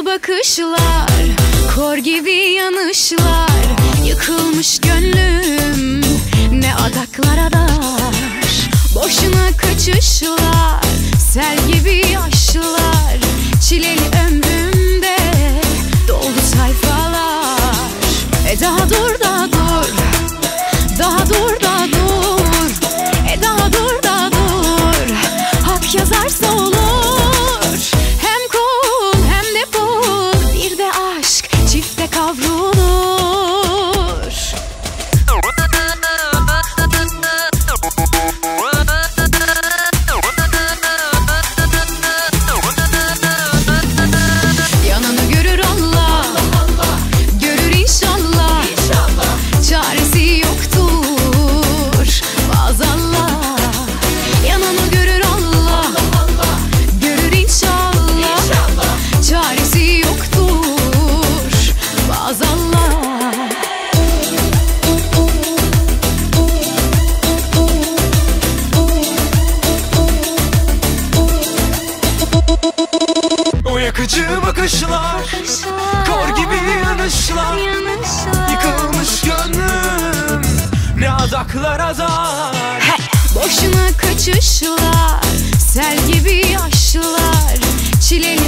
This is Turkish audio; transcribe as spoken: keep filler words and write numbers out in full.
Yalancı bakışlar, kor gibi yanışlar. Yıkılmış gönlüm ne adaklara dar. Boşuna kaçışlar, sel gibi yaşlar. Çileli ömrümde doldu sayfalar. E daha dur da dur, daha dur da dur. E daha dur da dur, hak yazarsa olur. Hem kul hem de pul, bir de aşk çifte kavrulur. Yanını görür Allah, görür inşallah. Çaresi yoktur maazallah. Yanını görür Allah, görür inşallah. Çaresi yoktur maazallah. O yakıcı bakışlar, kor gibi yanışlar. Yıkılmış gönlüm ne adaklara dar. Hey! Boşuna kaçışlar, sel gibi yaşlar. Çileli